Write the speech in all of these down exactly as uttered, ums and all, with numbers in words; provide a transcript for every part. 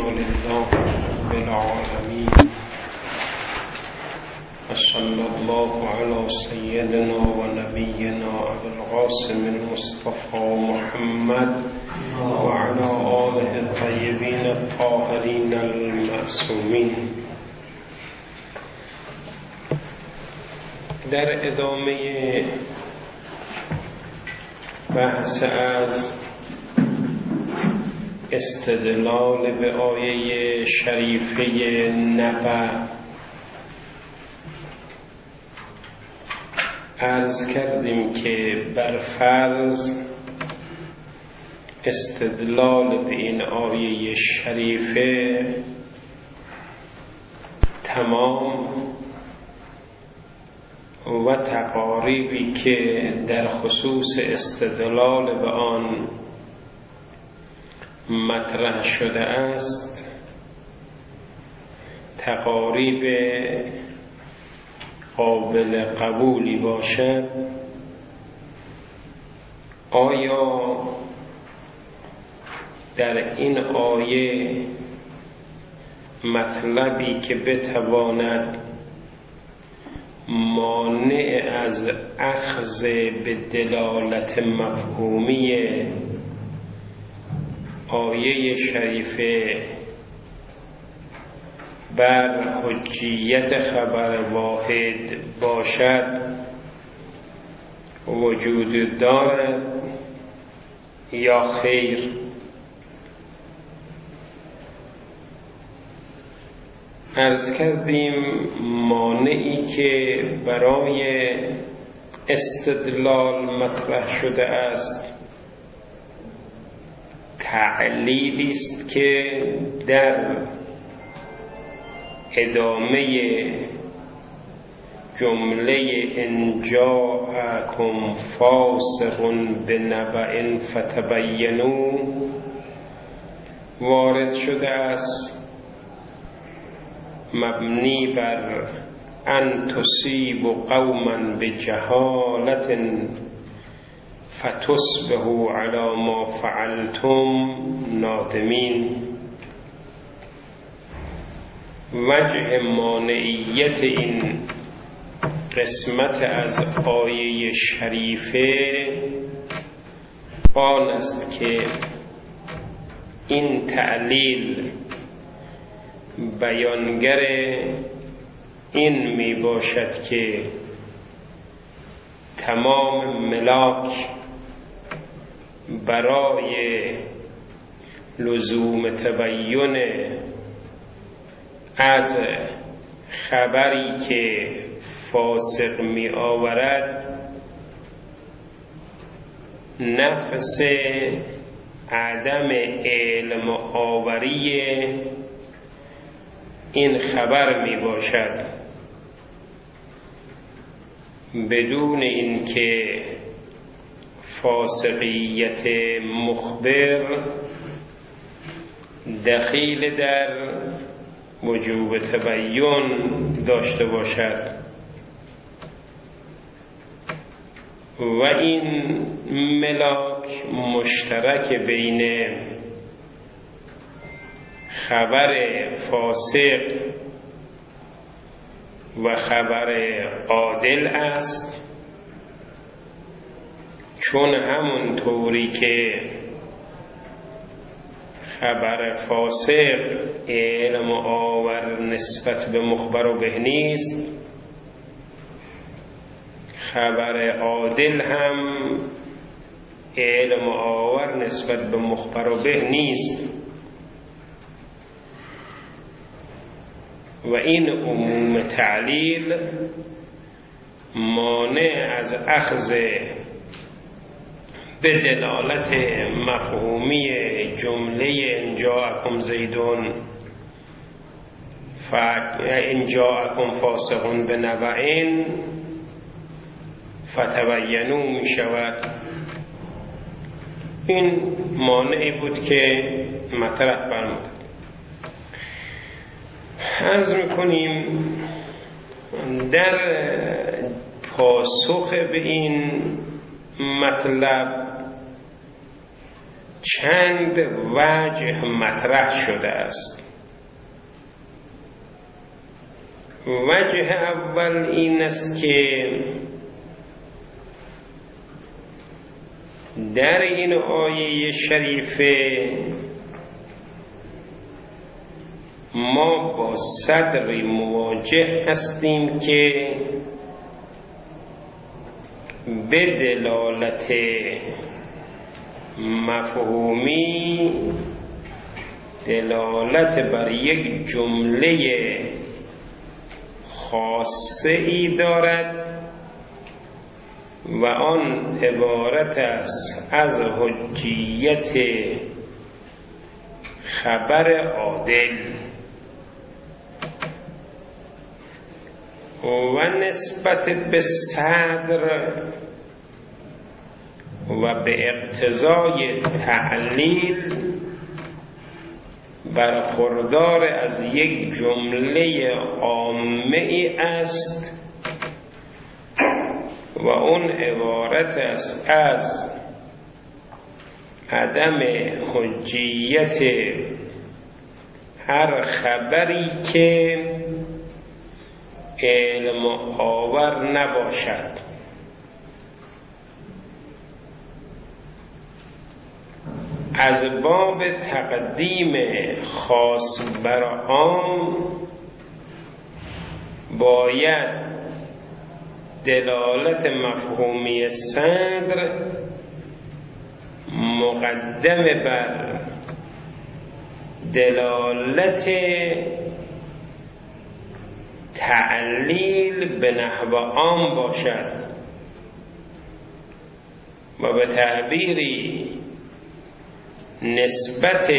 لله رب العالمين وصلى الله على سيدنا ونبينا أبي القاسم المصطفى محمد وعلى آله الطيبين الطاهرين المعصومين. در ادامه بحث از استدلال به آیه شریفه نبأ عرض کردیم که بر فرض استدلال به این آیه شریفه تمام و تقاریبی که در خصوص استدلال به آن مطرح شده است تقاریب قابل قبولی باشد، آیا در این آیه مطلبی که بتواند مانع از اخذ به دلالت مفهومی آیه شریفه بر حجیت خبر واحد باشد وجود دارد یا خیر؟ عرض کردیم مانعی که برای استدلال مطرح شده است تعلیلی است که در ادامه جمله ان جاءکم فاسق بنبأ فتبینوا وارد شده است، مبنی بر ان تصیبوا قوما بجهالة فتصبحوا على ما فعلتم نادمین. وجه مانعیت این قسمت از آیه شریفه آن است که این تعلیل بیانگر این می باشد که تمام ملاک برای لزوم تبیین از خبری که فاسق می آورد نفس عدم علم آوری این خبر می باشد، بدون اینکه فاسقیت مخبر دخیل در وجوب تبیین داشته باشد. و این ملاک مشترک بین خبر فاسق و خبر عادل است، چون همون طوری که خبر فاسق علم آور نسبت به مخبر و به نیست، خبر عادل هم علم آور نسبت به مخبر و به نیست. و این عموم تعلیل مانع از اخذ به دلالت مفهومی جمله ان جاءکم زیدون ان جاءکم فاسق بنبأ فتبینوا می شود. این مانعی بود که مطرح فرمود. عرض میکنیم در پاسخ به این مطلب چند وجه مطرح شده است. وجه اول این است که در این آیه شریفه ما با صدری مواجه هستیم که به دلالت مفهومی دلالت بر یک جمله خاصه ای دارد و آن عبارت است از حجیت خبر عادل و نسبت به صدر و به اقتضای تعلیل برخوردار از یک جمله عامه ای است و اون عبارت است از عدم حجیت هر خبری که علم آور نباشد. از باب تقدیم خاص بر عام باید دلالت مفهومی صدر مقدم بر دلالت تعلیل به نحو عام باشد و به تعبیری نسبت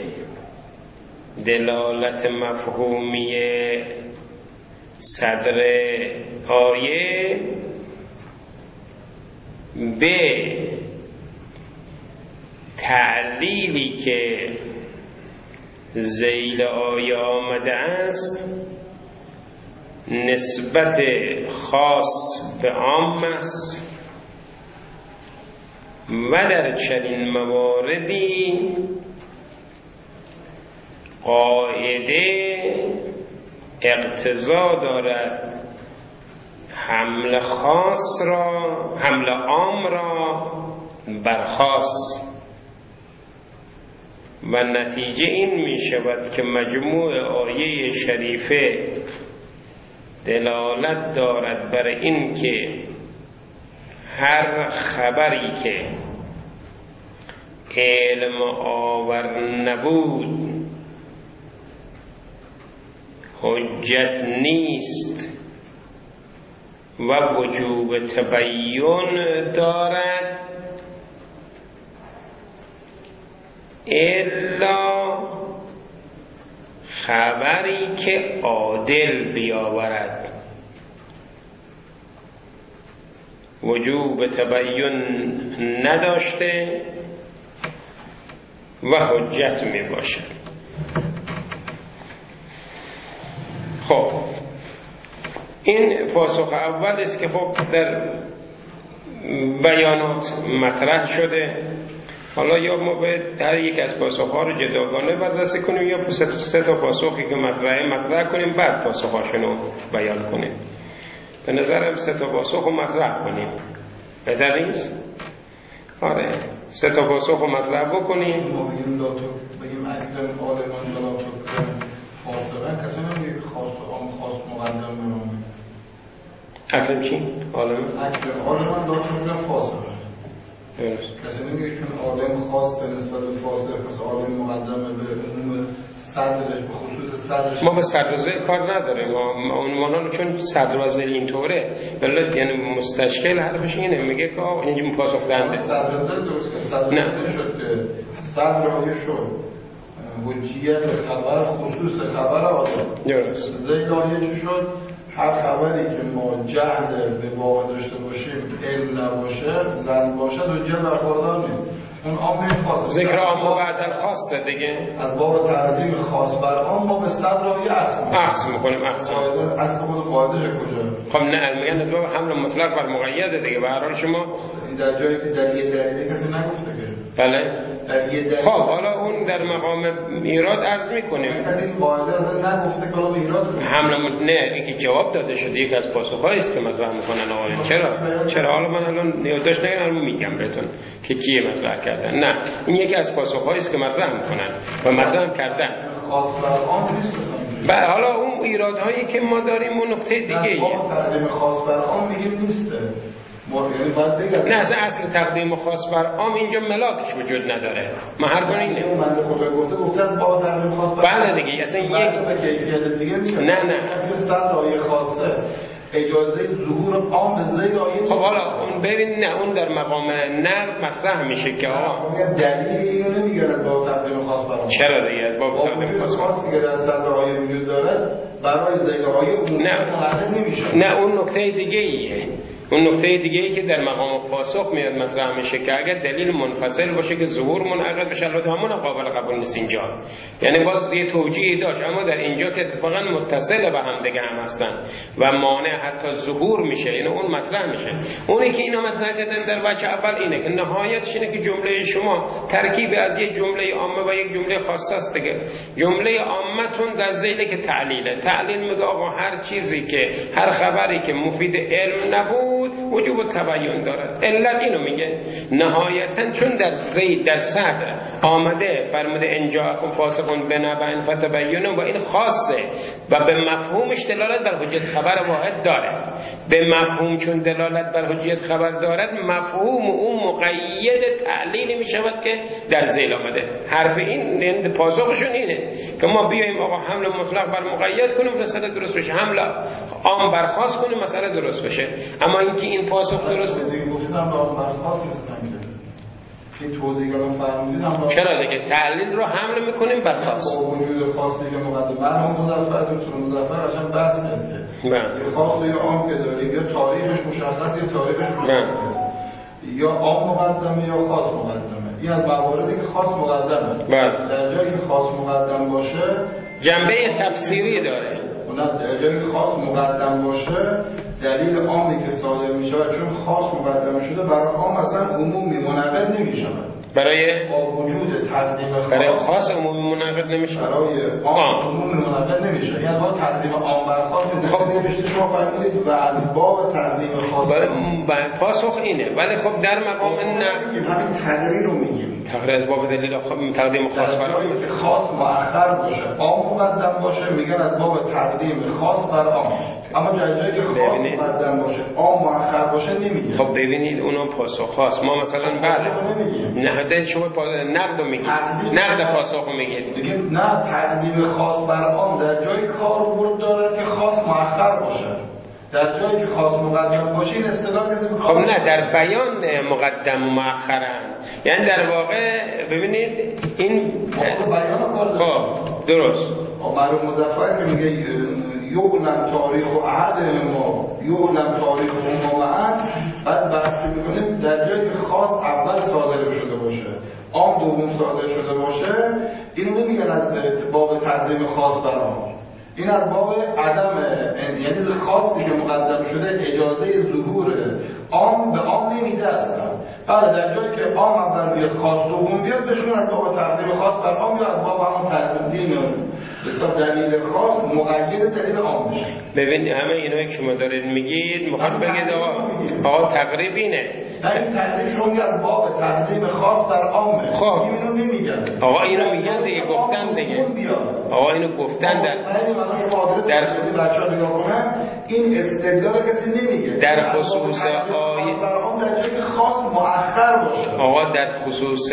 دلالت مفهومی صدر آیه به تعلیلی که ذیل آیه آمده است نسبت خاص به عام است و در چنین مواردی قاعده اقتضا دارد حمل خاص را حمل عام را بر خاص و نتیجه این می شود که مجموع آیه شریفه دلالت دارد بر این که هر خبری که علم آور نبود حجت نیست و وجوب تبیین دارد الا خبری که عادل بیاورد. وجوب تبیین نداشته و حجت می باشد. خب این پاسخ اول است که خب در بیانات مطرح شده. حالا یا ما به هر یک از پاسخ‌ها رو جداگانه بررسی کنیم یا سه, سه تا پاسخی که مطرحه مطرح کنیم بعد پاسخ‌هاشون رو بیان کنیم. به نظرم سه تا پاسخ رو مطرح کنیم بهتر نیست؟ آره سه تا پاسخ رو مطرح بکنیم. ما بگیم داتو بگیم اکرم آلمان داتو فاصله کسی نمیگه خاص و عام خاص مقدم برامه اکرم چی؟ آلمان؟ اکرم آلمان داتو بگیم فاصله درست. کسی نمیگه چون عالم خاص نسبت به فاصله پس عالم مقدم به عموم صدرش به خصوص صدرش. ما به صدر و ذیل کار نداریم. ما عنوانان چون صدر و ذیل اینطوره بلد یعنی مستشکل حرفش اینه میگه که آه اینجا پاسخ دهنده صدر و ذیل درست که صدر و ذیل شد که صدر آیه شد حجیت خبر خصوص خبر عادل درست. ذیل آیه چی شد؟ هر خبری که ما جهل به واقع داشته باشیم علم نباشه زن باشه حجت برخوردار نیست. اون عام خاص ذکر عام و بعد خاصه دیگه. از باب تقدیم خاص بر عام ما به صدر آیه عکس میکنیم. عکس میکنیم اصل خود قاعده کجا؟ خب نه میگن دو حمل مطلق بر مقید دیگه. به هر حال شما در جایی که دلیل دلیل کسی نگفته که بله خب حالا اون در مقام ایراد عرض میکنیم از این قاعده اصلا نگفته کلام ایراد حمل نه اینکه جواب داده شده یک از پاسخهایی است که مطرح میکنن آقایان. چرا چرا حالا من الان نیازش نگم میگم بهتون که کیه مطرح کردن. نه این یکی از پاسخهایی است که مطرح میکنن و مطرح کردن خاص بر عام نیست. بله حالا اون ایرادهایی که ما داریم اون نکته دیگه ایه. ما تقدیم خاص بر عام میگیم نیسته. نه اصلا اصل تقدیم خاص بر عام اینجا ملاکش وجود نداره. ما هر گونه اینه. من خدا گفته گفتن با تقدیم خاص بر بله دیگه اصلا یک کیفیت دیگه نه نه صد آیه خاصه اجازه ظهور عام به زیر آیه. خب حالا اون ببین نه اون در مقام نقد مطرح میشه که آقا دلیل اینو نمیگن با تقدیم خاص بر عام. چرا دیگه از باب تقدیم خاص بر عام دیگه در صد آیه وجود داره برای زیر آیه اون نه نمیشه. نه اون نکته دیگه ایه. اون نکته دیگه ای که در مقام پاسخ میاد مطرح میشه که اگر دلیل منفصل باشه که ظهور منعقد بشه البته همون قابل قبول نیست اینجا، یعنی باز یه توجیهی داشت، اما در اینجا که اتفاقا متصل به هم دیگه هم هستن و مانع حتی ظهور میشه، یعنی اون مطرح میشه. اونی که اینا مطرح کردن در وجه اول اینه که نهایتش اینه که جمله شما ترکیب از یک جمله عامه و یک جمله خاصه است دیگه. جمله عامتون در ذیل که تعلیله، تعلیل میگه آقا هر چیزی که هر خبری که مفید علم نبود وجوب تبیین دارد. علت اینو میگه نهایتا چون در زید در صدر آمده فرموده انجاکم فاسقون بنبأ فتبینوا و این خاصه و به مفهومش دلالت بر حجیت خبر واحد داره. به مفهوم چون دلالت بر حجیت خبر دارد مفهوم اون مقید تعلیلی میشود که در ذیل آمده. حرف این این پاسخشون اینه که ما بیایم آقا حمل مطلق بر مقید کنیم مسئله درست بشه، حمل عام بر خاص کنیم مسئله درست بشه. اما اینکه این پاسخ درست است گفتم عام بر خاص نیستن که این توضیح رو فرمودید. چرا دیگه تعلیل رو حمل میکنیم بر خاص با وجود خاصی که مقدم مرحوم مظفر دکتر مظفر قشنگ بحث کرده بله یه خاص یا عام که داریم یا تاریخش مشخص یا تاریخش مشخص یا عام مقدمه یا خاص مقدمه. این از مواردی که خاص مقدمه بله. در جایی که خاص مقدم باشه جنبه تفسیری داره. در جایی خاص مقدم باشه دلیل عامی که صادر می شود چون خاص مقدم شده برای عام اصلا عمومی منعقد نمی شود. برای با وجود تقدیم خاص برای خاص عمومی منعقد نمیشه. برای عام عمومی منعقد نمیشه. یعنی با تقدیم عام بر خاص خب نمیشه. شما فهمیدید و از باب تقدیم خاص برای پاسخ اینه. ولی خب در مقام نه همین تقریر رو میگیم. تقریر از باب دلیل تقدیم خاص بر عام خاص مؤخر باشه عام مقدم باشه میگن از باب تقدیم خاص بر عام. اما در جایی که خاص مقدم باشه عام مؤخر باشه نمیگه. خب ببینید اونو پاسخ خاص ما مثلا بله نه شما نقد رو میگید نقد پاسخ رو میگید دیگه نه تقدیم خاص بر عام در جایی کار ورود داره که خاص مؤخر باشه. در جایی که خاص مقدم باشه این اصطلاح کسی خب نه در بیان مقدم و مؤخرن، یعنی در واقع ببینید این بیان کار خب درست مرحوم مظفر که میگه یعلم تاریخ و عهد ما یعلم تاریخ ما معا، بعد بحث میکنیم در جایی که خاص اول صادر شده باشه عام دوم صادر شده باشه اینو نمیگن از باب تقدیم خاص بر عام. این از باب عدم یعنی خاصی که مقدم شده اجازه ظهور عام به عام نمیده اصلا. بله در جایی که عام اول بیاد خاص دوم بیاد بهشون از باب تقدیم خاص بر عام یا از باب همون تقدیم بسیار دلیل خاص مقید دلیل عام میشه. ببین همه اینایی که شما دارید میگید میخواد بگید آقا آقا تقریب اینه. نه این تقریب شما از باب تقدیم خاص بر عامه. خب اینو نمیگن. آقا اینو میگن دیگه گفتن دیگه. آقا اینو گفتن در در بچه‌ها نگاه کنن این استدلال کسی نمیگه. در خصوص آیه در خاص مؤخر باشه. آقا در خصوص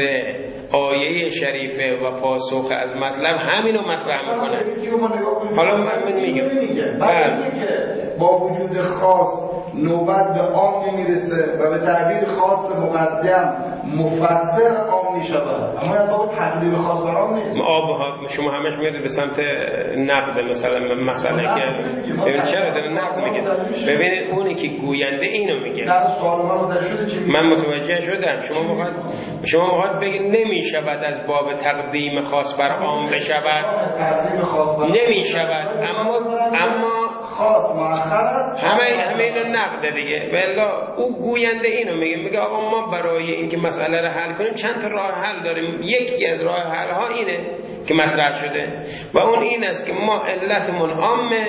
آیه شریفه و پاسخ از مطلب همینو مطرح میکنه. حالا من میگم بعد که با وجود خاص نوبت به عام نمیرسه و به تعبیر خاص مقدم مفسر عام میشود، اما از باب تقدیم خاص بر عام نیست. آب شما همش میاد به سمت نقد مثلا مسئله که ببین چرا داره نقد میگه. ببینید اونی که گوینده اینو میگه. در سوال من متوجه شده چی؟ من متوجه شدم. شما موقع شما موقع بگید نمیشود از باب تقدیم خاص بر عام بشود. تقدیم خاص بر نمیشود اما اما خاص مؤخر است، همه همه اینو نقده دیگه. والله او گوینده اینو میگه، میگه آقا ما برای اینکه مسئله رو حل کنیم چند تا راه حل داریم. یکی از راه حل ها اینه که مطرح شده و اون این است که ما علتمون عامه.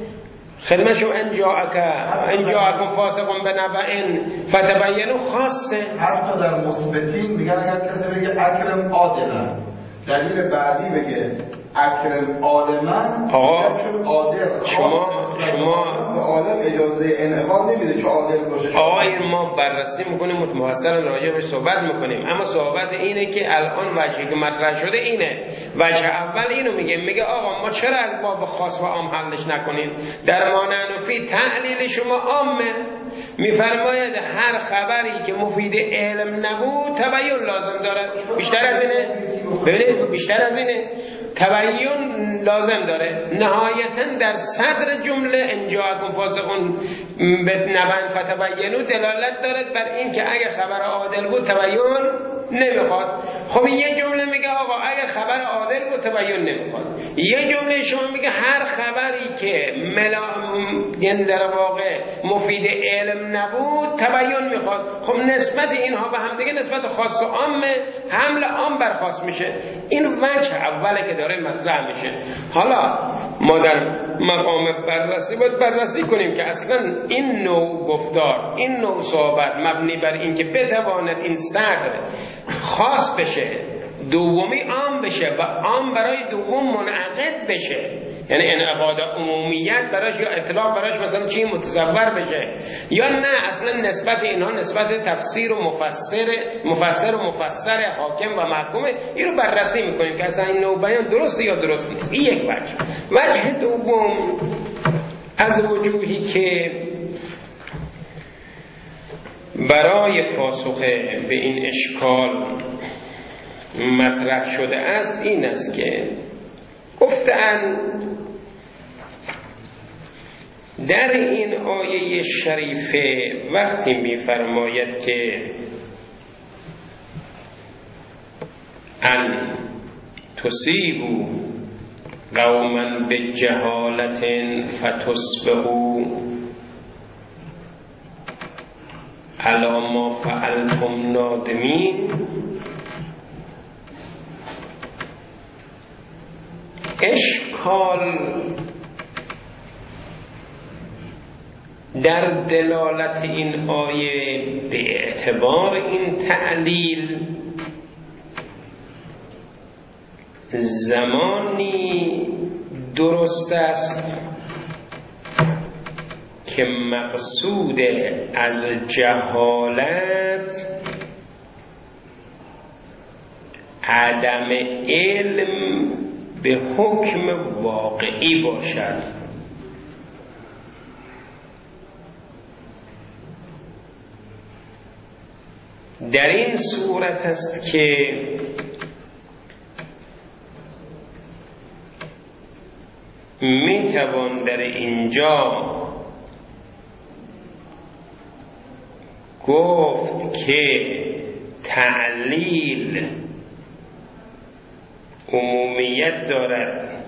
خدمت شما ان جاءک ان جاءکم فاسق بنبأ فتبینوا خاصه. حتی در مثبتین میگن اگر کسی بگه اکرم عادلا، دلیل بعدی بگه اکرم عالما، آقا چون عادل شما شما عالم اجازه انعقاد نمیده که عادل باشه. آقا این ما بررسی میکنیم متمثلا راجع بهش صحبت میکنیم، اما صحبت اینه که الان وجهی که مطرح شده اینه. وجه اول اینو میگه، میگه آقا ما چرا از باب خاص و عام حلش نکنیم؟ در مانعنفی تعلیل شما عامه، میفرماید هر خبری که مفید علم نبود تبیین لازم داره. بیشتر از اینه؟ ببینید بیشتر از اینه تبیین لازم داره. نهایتا در صدر جمله ان جاءکم فاسق بنبأ فتبینوا دلالت دارد بر این که اگه خبر عادل بود تبیین نمیخواد. خب یه جمله میگه آقا اگه خبر عادل بود تبیین نمیخواد، یه جمله شما میگه هر خبری که ملا یعنی در واقع مفید علم نبود تبیین میخواد. خب نسبت اینها به هم دیگه نسبت خاص و عامه، حمل عام بر خاص میشه. این وجه اوله که داره مطرح میشه. حالا ما در مقام بررسی باید بررسی کنیم که اصلا این نوع گفتار، این نوع صحبت مبنی بر این که بتواند این صدر خاص بشه، دومی عام بشه و عام برای دوم منعقد بشه، یعنی انعقاد عمومیت براش یا اطلاق براش مثلا چی متصور بشه، یا نه اصلا نسبت اینها نسبت تفسیر و مفسر مفسر و مفسر حاکم و محکومه. این رو بررسی میکنیم که اصلا این نوع بیان درسته یا درست نیست. این یک وجه. وجه دوم از وجوهی که برای پاسخ به این اشکال مطرح شده است این است که گفتن در این آیه شریفه وقتی می‌فرماید که ان تصیبوا قوما بجهالة فتصبحوا علی ما فعلتم نادمین، اشکال در دلالت این آیه به اعتبار این تعلیل زمانی درست است که مقصود از جهالت عدم علم به حکم واقعی باشد. در این صورت است که می توان در اینجا گفت که تعلیل عمومیت دارد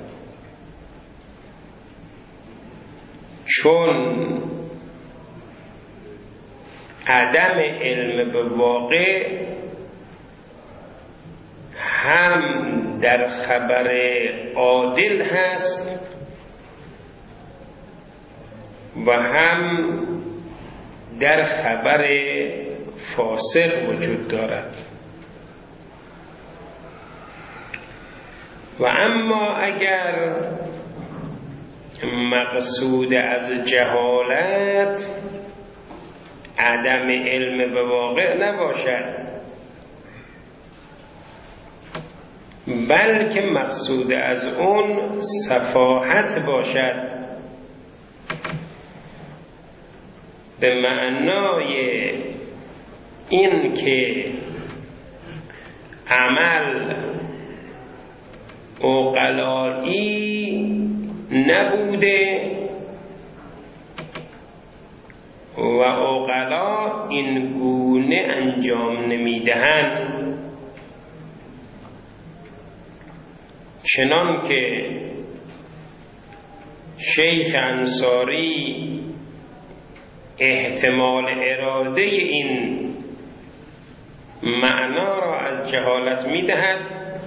چون عدم علم به واقع هم در خبر عادل هست و هم در خبر فاسق وجود دارد. و اما اگر مقصود از جهالت عدم علم به واقع نباشد بلکه مقصود از اون سفاهت باشد، به معنای این که عمل عقلایی نبوده و عقلا این گونه انجام نمیدهند، چنان که شیخ انصاری احتمال اراده این معنا را از جهالت می‌دهد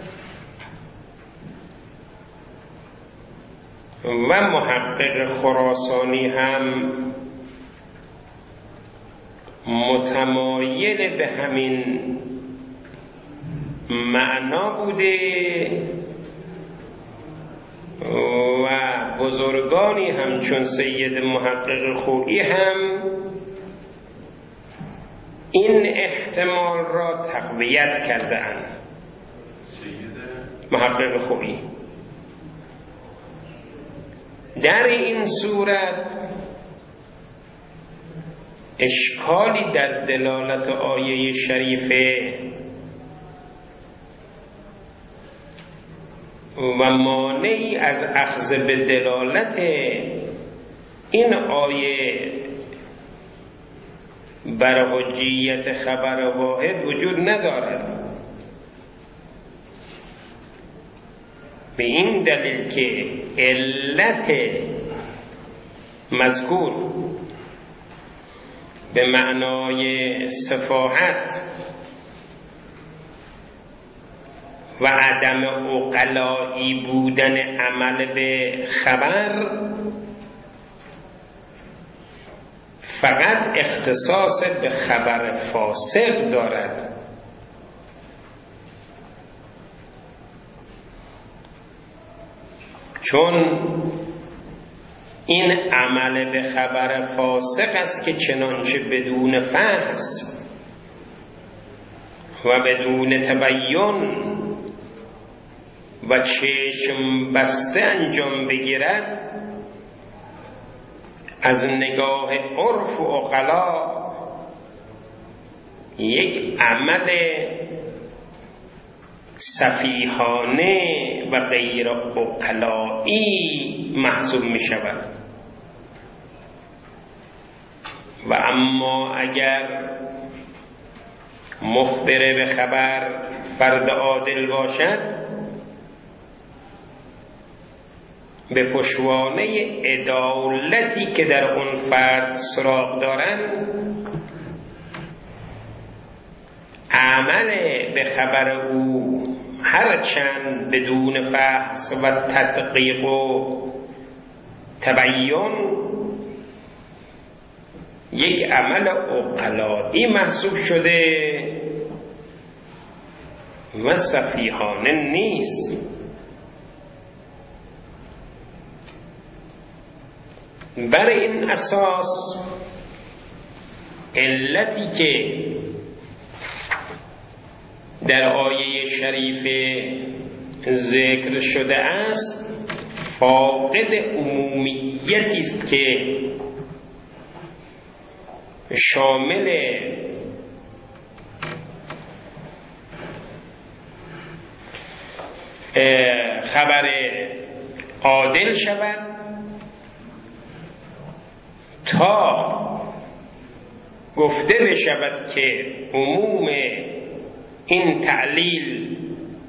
و محقق خراسانی هم متمایل به همین معنا بوده و بزرگانی همچون سید محقق خویی هم این احتمال را تقویت کرده‌اند. محقق خویی در این صورت اشکالی در دلالت آیه شریفه و مانعی از اخذ به دلالت این آیه بر حجیت خبر واحد وجود ندارد، به این دلیل که علت مذکور به معنای سفاهت و عدم عقلایی بودن عمل به خبر فقط اختصاص به خبر فاسق دارد. چون این عمل به خبر فاسق است که چنانچه بدون فحص و بدون تبیین و چشم بسته انجام بگیرد از نگاه عرف و عقلا یک عمل سفیهانه و غیر عقلایی محسوب می شود. و اما اگر مخبر به خبر فرد عادل باشد، به پشوانه عدالتی که در اون فرد سراغ دارند عمل به خبر او هرچند بدون فحص و تدقیق و تبیین یک عمل عقلایی محسوب شده و سفیهانه نیست. بر این اساس علتی که در آیه شریفه ذکر شده است فاقد عمومیتی است که شامل خبر عادل شود تا گفته بشود که عموم این تعلیل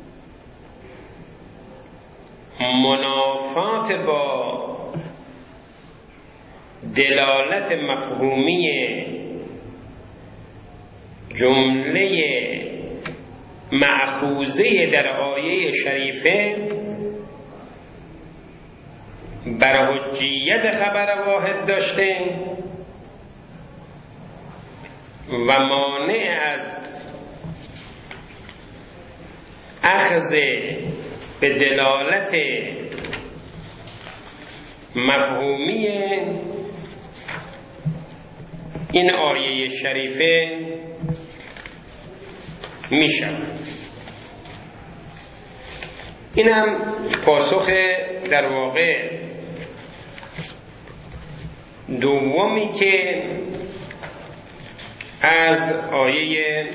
منافات با دلالت مفهومی جمله مأخوذه در آیه شریفه بر حجیت خبر واحد داشته و مانع از اخذ به دلالت مفهومی این آیه شریفه می شود. این هم پاسخ در واقع دومی که از آیه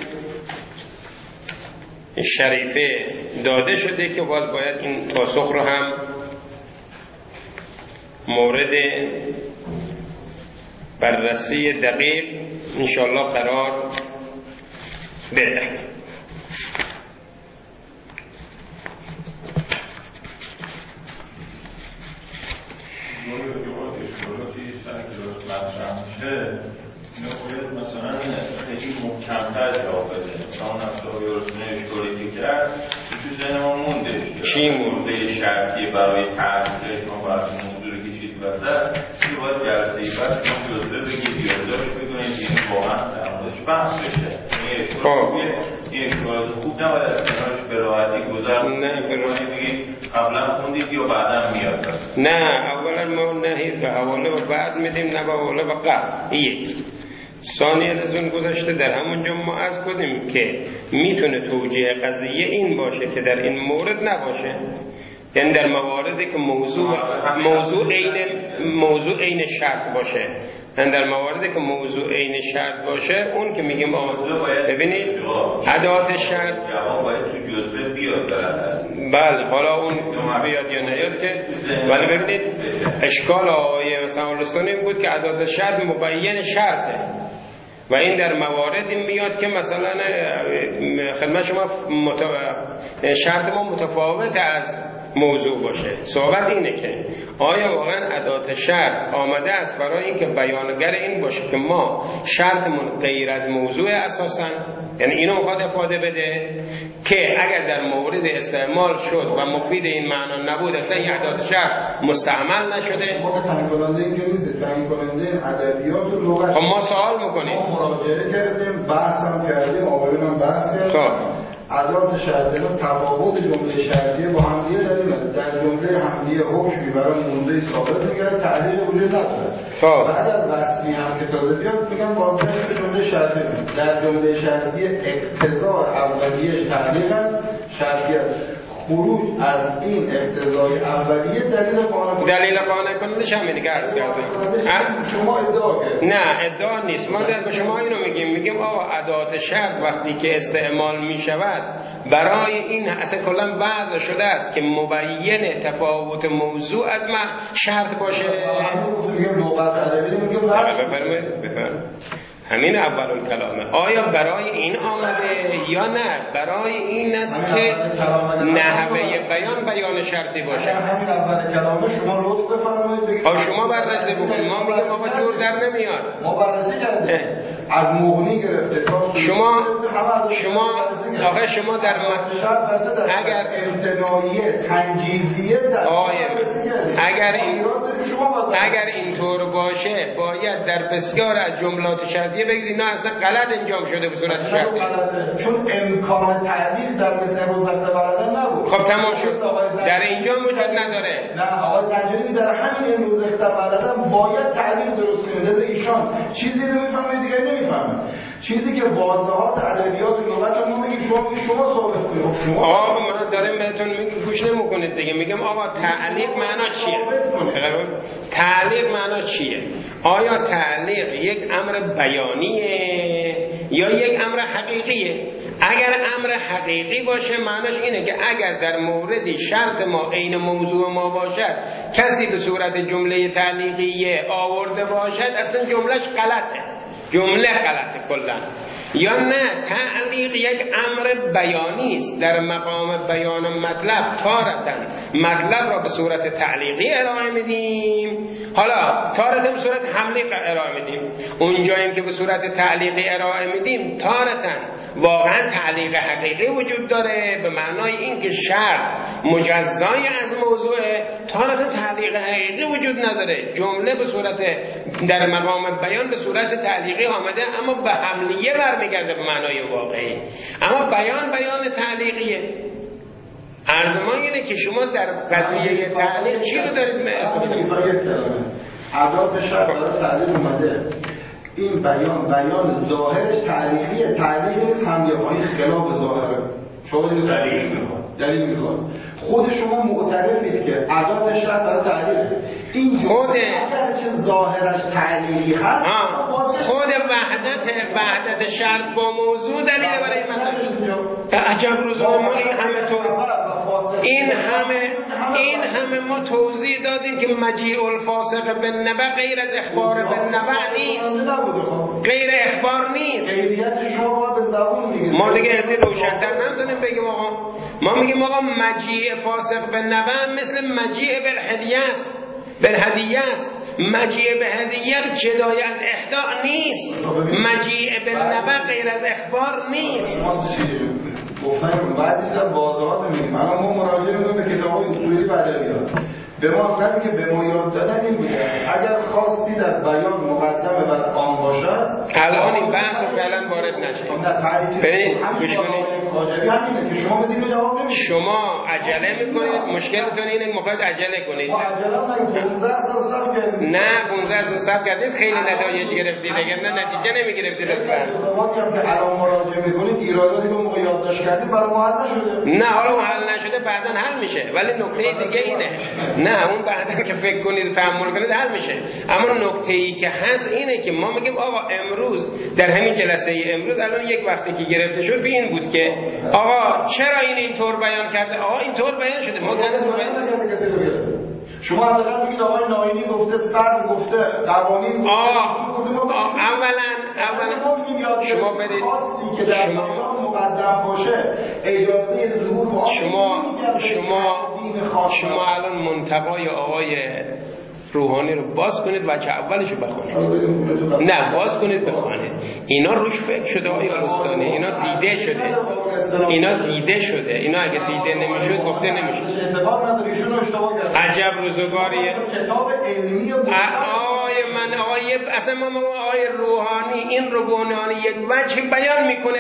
شریفه داده شده که باز باید این پاسخ رو هم مورد بررسی دقیق انشاءالله قرار بدهیم. باید مثلا خیلی محکم‌تر جواب بده. اون نقشه یورسونه اشکالی که کرد تو ذهن ما مونده. چی مونده؟ شرطی برای تحصیل شما باید موضوع رو کشید وسط که باید جلسه ای بعد شما جزبه بگید یادداشت بکنید این واقعا در موردش بحث بشه. این اشکالات خوب نباید از کنارش به راحتی گذر بگید قبلا خوندید یا بعدا میاد. نه اولا ما نه به حواله و بعد میدیم نه به حواله و قبل. یک ثانیاً از اون گذشته در همونجا ما عرض کنیم که میتونه توجیه قضیه این باشه که در این مورد نباشه، یعنی در مواردی که موضوع موضوع عین موضوع عین شرط باشه، یعنی در مواردی که موضوع عین شرط باشه اون که میگیم آقا ببینید ادوات شرط جواب باید تو جزوه بیاد. بله حالا اون بیاد یا نیاد که ولی ببینید اشکال آیه مثلا اولستان این بود که ادوات شرط مبین شرطه و این در مواردی میاد که مثلا خدمت شما مت... شرط ما متفاوت از موضوع باشه. صحبت اینه که آیا واقعا ادات شرط آمده است برای اینکه بیانگر این باشه که ما شرطمون غیر از موضوع اساسا، یعنی اینو میخواد افاده بده که اگر در مورد استعمال شد و مفید این معنا نبود اصلا این ادات شرط مستعمل نشده. ما تعیین کننده این که نیست، تعیین کننده ادبیات و لغت. خب ما سوال میکنیم، ما مراجعه کردیم، بحث هم کردیم، آقایون هم بحث کردیم. ادوات شرطیه تفاوت جمله شرطیه با همدیگه داریم. در جمله همدیگه حکمی برای مونده ثابت میگه، تعلیق وجود نداره. بعد از وصفی هم که تازه بیاد میگن واضحه که جمله شرطیه در جمله شرطیه اقتضاء اولیه تعلیق است، شرطیه خروج از این اقتضای اولیه دلیل قانع دلیل قانع کنندش هم اینه که عرض کردیم. شما ادعا کردید. نه ادعا نیست، ما در به شما اینو میگیم، میگیم آقا ادات شرط وقتی که استعمال میشود برای این اصلا کلا وضع شده است که مبین تفاوت موضوع از ما شرط باشه. میگیم لغت ادبی میگیم بفرمایید بفرمایید همین اول کلامه. آیا برای این آمده یا نه برای این است که نحوه بیان بیان شرطی باشه؟ همین اول کلامه شما لطف بفرمایید بگید. آ شما بررسی بکنید، ما میگیم آقا جور در نمیاد. ما بررسی کردیم از مغنی گرفته تا شما شما آقا شما در اگر امتناعیه تنجیزیه در اگر این اگر اینطور باشه باید در بسیار از جملات شرطیه بگید نه اصلا غلط انجام شده به صورت شرطی، چون امکان تعلیق در مثل روزخت بلدن نبود. خب تمام شد، در اینجا وجود نداره. نه آقای تنجیزی در همین روزخت بلدن باید تعلیق درست کنه، لذا ایشان چیزی رو میفهمه دیگه نمیفهمه، چیزی که واضحات ادبیات لغت ما میگیم شما میگید شما ثابت کنید. شما آقا من دارم بهتون میگم گوش نمیکنید دیگه، میگم آقا تعلیق معنا چیه؟ تعلیق معنا چیه؟ آیا تعلیق یک امر بیانیه یا یک امر حقیقیه؟ اگر امر حقیقی باشه معناش اینه که اگر در موردی شرط ما عین موضوع ما باشد کسی به صورت جمله تعلیقیه آورده باشد اصلا جملهش غلطه، جمله غلطه کلا. یا نه تعلیق یک امر بیانی است، در مقام بیان مطلب تارتاً مطلب را به صورت تعلیقی ارائه میدیم، حالا تارتاً به صورت حملی ارائه میدیم. اونجاییم که به صورت تعلیقی ارائه میدیم تارتاً واقعا تعلیق حقیقی وجود داره به معنای این که شرط مجزای از موضوع، تارتاً تعلیق حقیقی وجود نداره، جمله به صورت در مقام بیان به صورت تعلیقی آمده اما به حملیه برمیگرده به معنای واقعی، اما بیان بیان تعلیقیه. عرض ما اینه که شما در قضیه تعلیق چی رو دارید استفاده می‌کنید؟ ادات شرط داره تعلیق اومده، این بیان بیان ظاهرش تعلیقیه، تعلیق نیست حملیه، این خلاف ظاهره. شما دلیل میخواد دلیل میخواد خود شما معترفید که ادات شرط داره تعلیقه، این خود چه ظاهرش تعلیقی هست، خود وحدت وحدت شرط با موضوع دلیل برای من. عجب روزا ما این همه تو این همه این همه ما توضیح دادیم که مجیء الفاسق بالنبأ غیر از اخبار بالنبأ نیست، غیر اخبار نیست. شما به زبون میگید ما دیگه از روشن‌تر نمیتونیم بگیم آقا. ما میگیم آقا مجیء فاسق بالنبأ مثل مجیء بالحدیث است. بالهدیه است. مجیع به هدیه جدای از اهداء نیست، مجیع به نبع غیر از اخبار نیست. گفتن بعدی هم واضحات میگیم. الان ما مراجعه میکنیم به کتاب‌های اصولی بدویات. به ما کاری که به ما یاد دادن این بوده اگر خواستی در بیان مقدمه بر آن باشد. الان این بحث فعلا وارد نشه. ببینید گوش کنید. که شما بزید جواب نمیدید. شما عجله میکنید، مشکلتون اینه که میخواید عجله کنید. ما عجله نکنید. پانزده سال صبر کردید. نه پانزده سال صبر کردید خیلی نتایج گرفتید، اگر نه نتیجه نمیگرفتید اصلا. وقتی هم که الان مراجعه میکنید ایراداتی که موقع یادداشت کردید برای ما حل نشده. نه حالا حل نشده بعداً حل میشه، ولی نکته دیگه اینه. نه اون بعداً که فکر کنید تحمل کنید حل میشه. اما نکته ای که هست اینه که ما میگیم آقا امروز در همین جلسه ای امروز الان یک وقتی که گرفته شد به این بود که آقا چرا این اینطور بیان کرده؟ آقا اینطور بیان شده. ما کنه شما حداقل میگید آقای ناینی گفته، سر گفته، قوانین گفته. آه اولا اولا شما برید که در شما مقدم باشه اجازه ظهور شما شما شما الان منتقای آقای روحانی رو باز کنید بچه اولش رو بخونید. نه باز کنید بخونید. اینا روش فکر شده آقای آلوستانی، اینا دیده شده، اینا دیده شده. اینا اگه دیده نمیشد گفته نمیشد. عجب روزگاریه. کتاب علمی آقای من آقای اصلا ما آقای روحانی این رو به عنوان یک وجه بیان میکنه.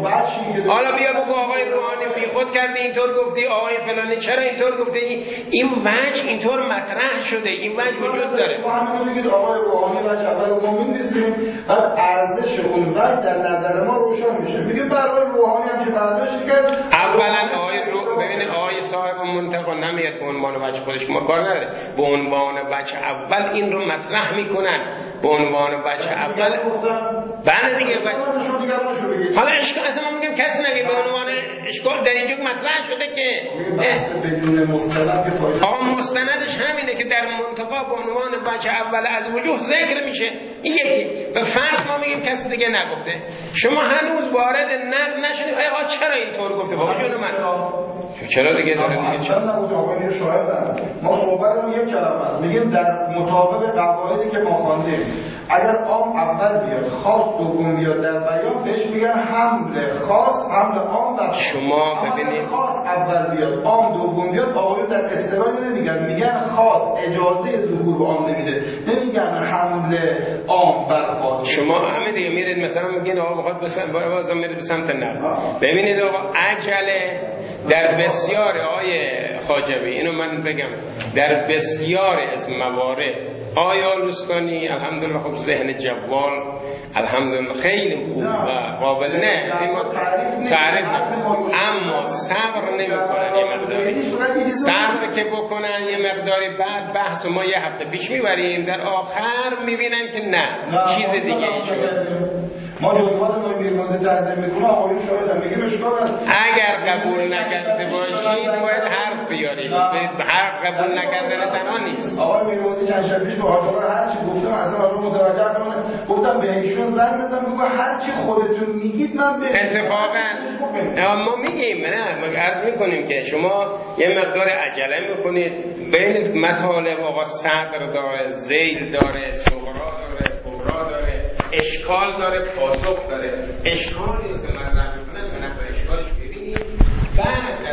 حالا بیا بگو آقای روحانی بی خود کردی اینطور گفتی، آقای فلانی چرا اینطور گفتی؟ این وجه اینطور مطرح شده، این وجه وجود داره. شما همین میگید آقای روحانی وجه اول ما می‌رسیم، بعد ارزش اون وجه در نظر ما روشن میشه. میگه برای روحانی هم که برداشت کرد. اولا آقای رو ببینید آقای صاحب منطقه نمیاد به عنوان وجه خودش، ما کار نداره. به عنوان وجه اول این رو مطرح میکنن، به عنوان وجه اول. بله دیگه حالا اشکال اصلا ما میگیم کسی نگه به عنوان اشکال در اینجا مطرح شده که بدون مستند آقا مستندش همینه که در منتقا به عنوان وجه اول از وجوه ذکر میشه. این یکی. به فرض ما میگیم کسی دیگه نگفته، شما هنوز وارد نقد نشدید آقا چرا اینطور گفته؟ بابا جون من چرا دیگه داره دیگه اصلا نبود آقای شاهد. ما صحبتمون یک کلمه است، میگیم در مطابق قواعدی که ما خواندیم اگر عام اول بیاد خاص دوم بیاد در بیان بهش میگن حمل خاص حمل عام بر شما ببینید خاص اول بیاد عام دوم بیاد آقایون در اصطلاح نمیگن، میگن خاص اجازه ظهور به عام نمیده، نمیگن حمل عام بر خاص. شما همه دیگه میرید مثلا میگین آقا بخواد بسن بازم میرید به سمت نقد. ببینید آقا عجله در بسیار آیه خاجبی اینو من بگم در بسیار از موارد آیا لستانی الحمدلله خب ذهن جوال الحمدلله خیلی خوب و قابل نه تعریف اما صبر نمیکنن یه مقداری صبر که بکنن یه مقداری بعد بحث ما یه هفته پیش میبریم در آخر میبینن که نه چیز دیگه ای شده. ما جزوات ما میرمازه تنظیم میکنه آقایون شاهدن میگیم اشکال اگر قبول نکرده باشید باید حرف بیارید. حرف قبول نکردن تنها نیست. آقای میرمازه چند شب پیش تو آقا هر چی گفتم اصلا رو متوجه کنم گفتم به ایشون زنگ بزنم بگو هر چی خودتون میگید من به اتفاقا ما میگیم نه عرض میکنیم که شما یه مقدار عجله میکنید بین مطالب آقا صدر داره، ذیل داره، صغرا داره، کبرا داره، اشکال داره، پاسخ داره. اشکالی که مطرح میکنن به نحو اشکالش ببینید، بعد